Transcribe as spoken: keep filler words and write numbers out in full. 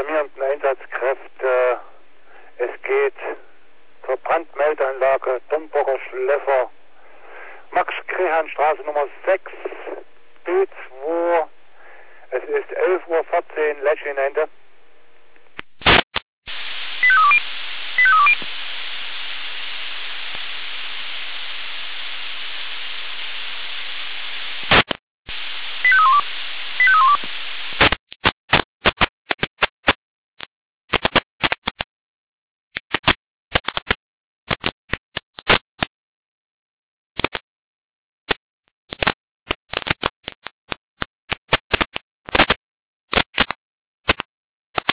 alarmierenden Einsatzkräfte. Es geht zur Brandmeldeanlage Domburger Schleffer, Max-Krehan-Straße Nummer sechs, B zwei. Es ist elf Uhr vierzehn, Lechinente.